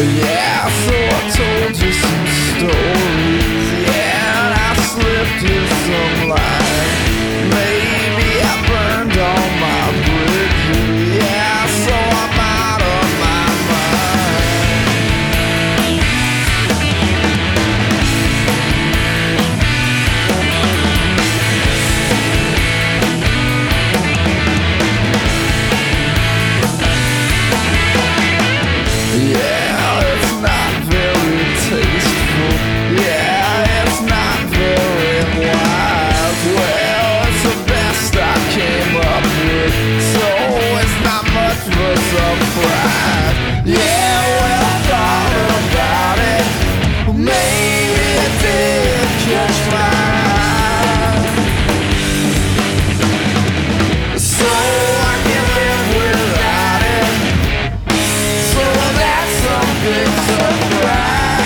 Yeah, so I told you some stories. Yeah, and I slipped you some lines. Maybe I burned all my bridges. Yeah, so I'm out of my mind. Yeah, it's not very tasteful. Yeah, it's not very wise. Well, it's the best I came up with, so it's not much of a surprise. Yeah, well, I thought about it. Maybe it did catch my eye. So I can live without it. So that's a big surprise.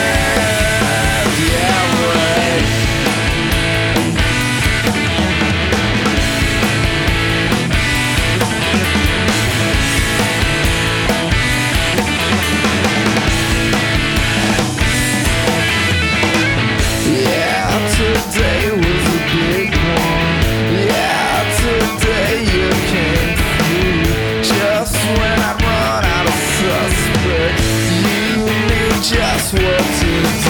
Yeah, right. Yeah, today was a big one. Yeah, today you came through. Just when I run out of suspects, you knew just what to do.